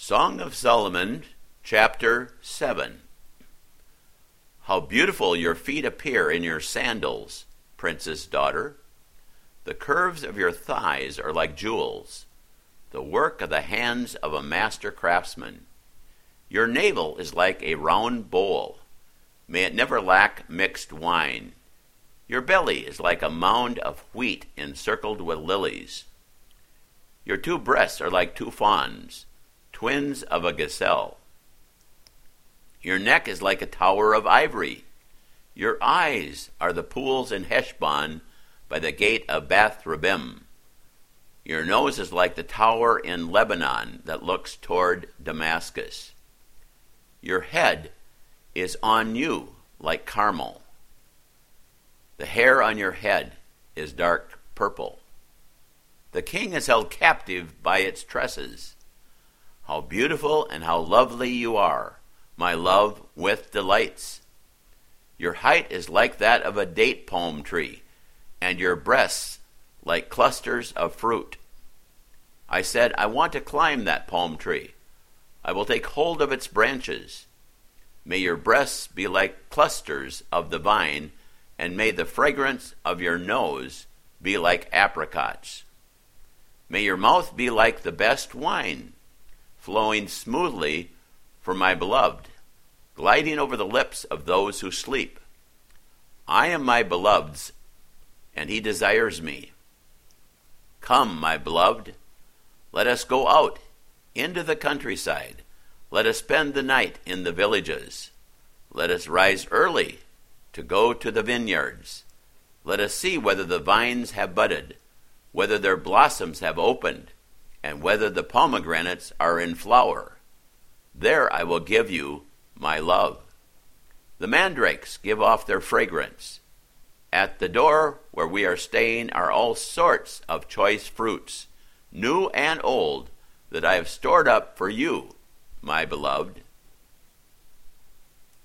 Song of Solomon, chapter 7. How beautiful your feet appear in your sandals, princess daughter. The curves of your thighs are like jewels, the work of the hands of a master craftsman. Your navel is like a round bowl. May it never lack mixed wine. Your belly is like a mound of wheat encircled with lilies. Your two breasts are like two fawns, twins of a gazelle. Your neck is like a tower of ivory. Your eyes are the pools in Heshbon by the gate of Bath Rabbim. Your nose is like the tower in Lebanon that looks toward Damascus. Your head is on you like Carmel. The hair on your head is dark purple. The king is held captive by its tresses. How beautiful and how lovely you are, my love with delights. Your height is like that of a date palm tree, and your breasts like clusters of fruit. I said, I want to climb that palm tree. I will take hold of its branches. May your breasts be like clusters of the vine, and may the fragrance of your nose be like apricots. May your mouth be like the best wine, flowing smoothly for my beloved, gliding over the lips of those who sleep. I am my beloved's, and he desires me. Come, my beloved, let us go out into the countryside. Let us spend the night in the villages. Let us rise early to go to the vineyards. Let us see whether the vines have budded, whether their blossoms have opened, and whether the pomegranates are in flower. There I will give you my love. The mandrakes give off their fragrance. At the door where we are staying are all sorts of choice fruits, new and old, that I have stored up for you, my beloved.